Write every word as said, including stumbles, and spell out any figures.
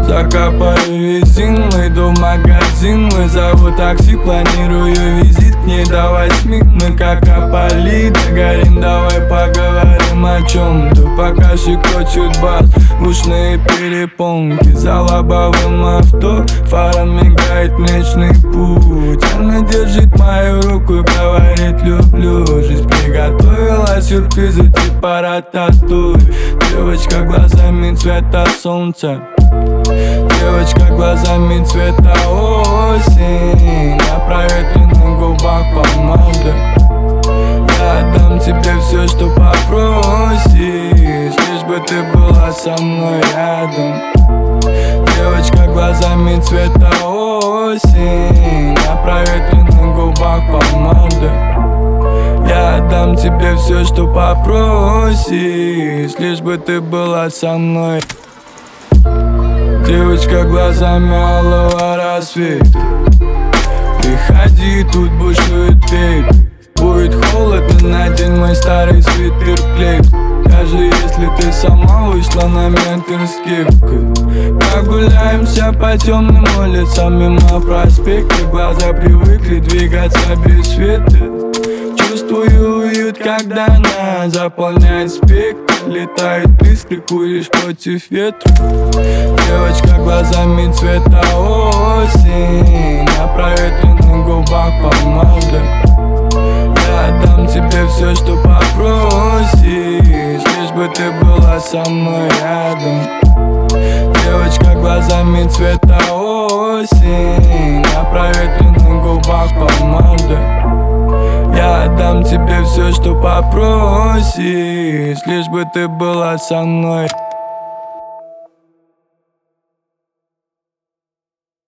Закопаю резину, иду в магазин. Вызову такси, планирую визит к ней до восьми. Мы как Аполлит, горим, давай поговорим о чем-то. Пока щекочет бас, ушные перепонки. За лобовым авто, фара мигает Млечный Путь. Она держит мою руку и говорит люблю. Жизнь приготовила сюрпризы типа рататуй. Девочка глазами цвета солнца, девочка глазами цвета осень. На проветренных губах помада. Я отдам тебе все, что попросишь, лишь бы ты была со мной рядом. Девочка глазами цвета осень. На проветренных губах помада. Я отдам тебе все, что попросишь, лишь бы ты была со мной. Девочка глазами алого рассвета. Приходи, тут бушует ветер. Будет холодно, надень мой старый свитер клейк. Даже если ты сама вышла на метр с кепкой. Прогуляемся по темным улицам мимо проспекта. Глаза привыкли двигаться без света. Чувствую уют, когда она заполняет спектр. Летает искры, куришь против ветра. Девочка глазами цвета осень. На проветренных губах помада. Я отдам тебе все, что попросишь, лишь бы ты была со мной рядом. Девочка глазами цвета осень. На проветренных губах помада. Я отдам тебе все, что попросишь, лишь бы ты была со мной.